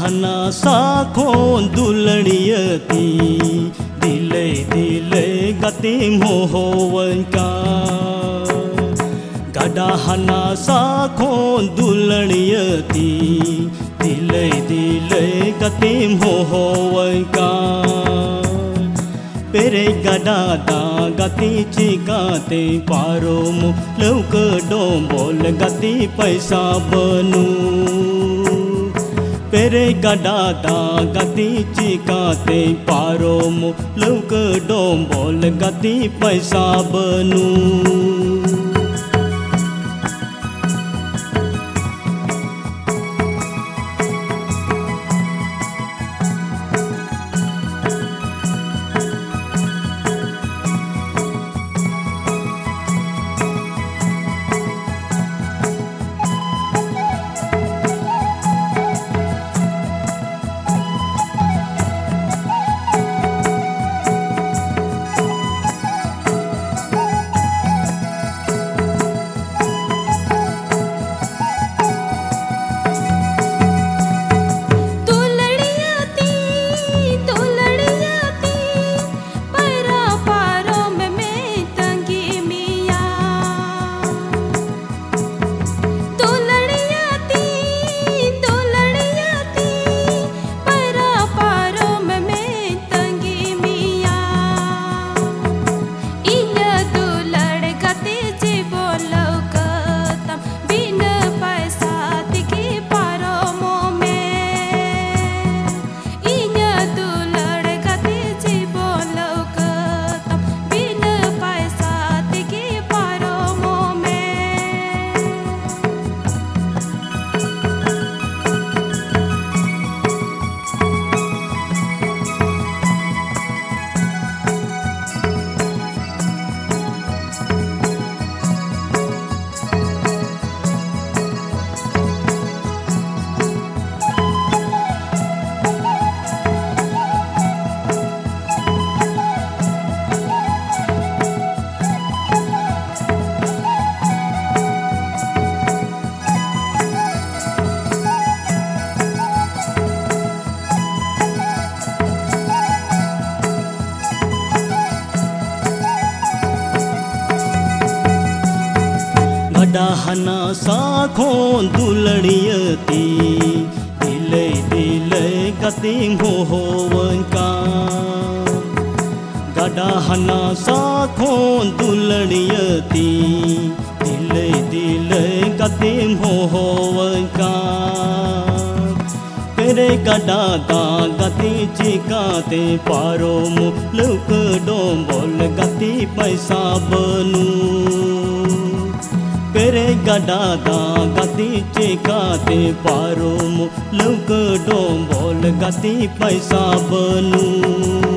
हना साखों दुलड़ियती दिले दिले गति मोहवन का गड़ा हना साखों दुलड़ियती दिले दिले गति मोहवन का पेरे गड़ा दा गति चिकाते पारो मु लौक डोंबोल गति पैसा बनू पेरे गड़ा दा गति चिकाते पारो मु लौक डोंबोल गति पैसा बनू गड़ा हना साखों दुलड़ियती दिले दिले गति मोहवन का गड़ा हना साखों दुलड़ियती दिले दिले गति मोहवन का पेरे गड़ा दा गति चिकाते पारो मु लौक डोंबोल गति पैसा बनू पेरे गड़ा दा गति चिकाते पारो मु लौक डोंबोल गति पैसा बनू।